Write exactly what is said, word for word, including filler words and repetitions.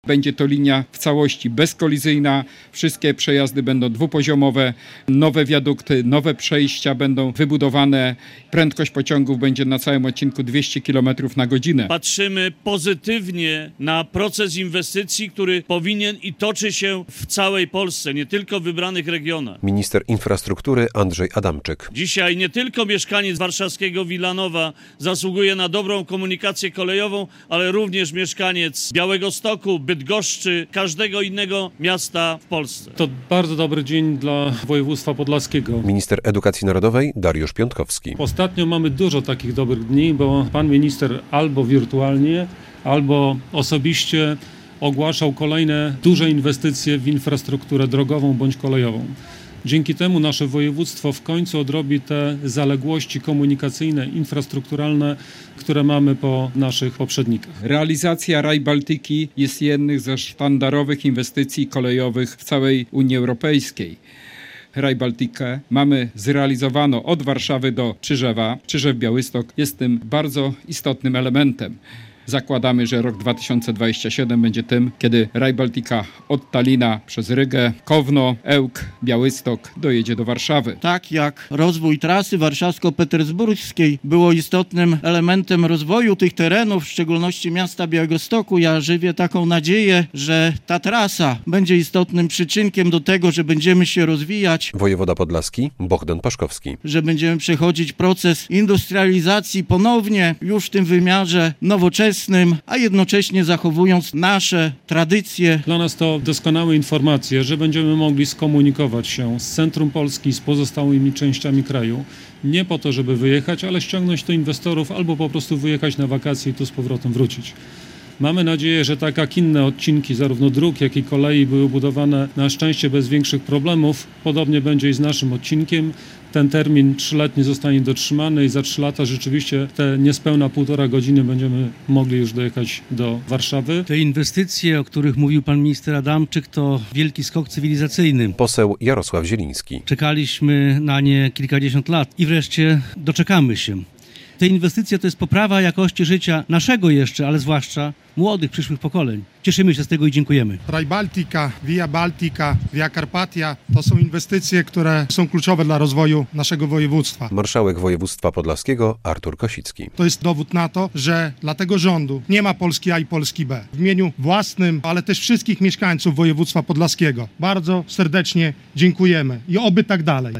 Będzie to linia w całości bezkolizyjna, wszystkie przejazdy będą dwupoziomowe, nowe wiadukty, nowe przejścia będą wybudowane. Prędkość pociągów będzie na całym odcinku dwieście kilometrów na godzinę. Patrzymy pozytywnie na proces inwestycji, który powinien i toczy się w całej Polsce, nie tylko w wybranych regionach. Minister infrastruktury Andrzej Adamczyk. Dzisiaj nie tylko mieszkaniec warszawskiego Wilanowa zasługuje na dobrą komunikację kolejową, ale również mieszkaniec Białegostoku, Bydgoszczy, każdego innego miasta w Polsce. To bardzo dobry dzień dla województwa podlaskiego. Minister edukacji narodowej Dariusz Piątkowski. Ostatnio mamy dużo takich dobrych dni, bo pan minister albo wirtualnie, albo osobiście ogłaszał kolejne duże inwestycje w infrastrukturę drogową bądź kolejową. Dzięki temu nasze województwo w końcu odrobi te zaległości komunikacyjne, infrastrukturalne, które mamy po naszych poprzednikach. Realizacja Rail Baltiki jest jednym ze sztandarowych inwestycji kolejowych w całej Unii Europejskiej. Rail Baltikę mamy zrealizowano od Warszawy do Czyżewa. Czyżew-Białystok jest tym bardzo istotnym elementem. Zakładamy, że rok dwa tysiące dwudziesty siódmy będzie tym, kiedy Rail Baltica od Talina przez Rygę, Kowno, Ełk, Białystok dojedzie do Warszawy. Tak jak rozwój trasy warszawsko-petersburskiej było istotnym elementem rozwoju tych terenów, w szczególności miasta Białegostoku, ja żywię taką nadzieję, że ta trasa będzie istotnym przyczynkiem do tego, że będziemy się rozwijać. Wojewoda podlaski Bohdan Paszkowski. Że będziemy przechodzić proces industrializacji ponownie już w tym wymiarze nowoczesnym, a jednocześnie zachowując nasze tradycje. Dla nas to doskonałe informacje, że będziemy mogli skomunikować się z centrum Polski, z pozostałymi częściami kraju. Nie po to, żeby wyjechać, ale ściągnąć tu inwestorów albo po prostu wyjechać na wakacje i tu z powrotem wrócić. Mamy nadzieję, że tak jak inne odcinki zarówno dróg, jak i kolei były budowane na szczęście bez większych problemów, podobnie będzie i z naszym odcinkiem. Ten termin trzyletni zostanie dotrzymany i za trzy lata rzeczywiście te niespełna półtora godziny będziemy mogli już dojechać do Warszawy. Te inwestycje, o których mówił pan minister Adamczyk, to wielki skok cywilizacyjny. Poseł Jarosław Zieliński. Czekaliśmy na nie kilkadziesiąt lat i wreszcie doczekamy się. Te inwestycje to jest poprawa jakości życia naszego jeszcze, ale zwłaszcza młodych, przyszłych pokoleń. Cieszymy się z tego i dziękujemy. Rail Baltica, Via Baltica, Via Carpatia to są inwestycje, które są kluczowe dla rozwoju naszego województwa. Marszałek województwa podlaskiego Artur Kosicki. To jest dowód na to, że dla tego rządu nie ma Polski A i Polski B. W imieniu własnym, ale też wszystkich mieszkańców województwa podlaskiego bardzo serdecznie dziękujemy i oby tak dalej.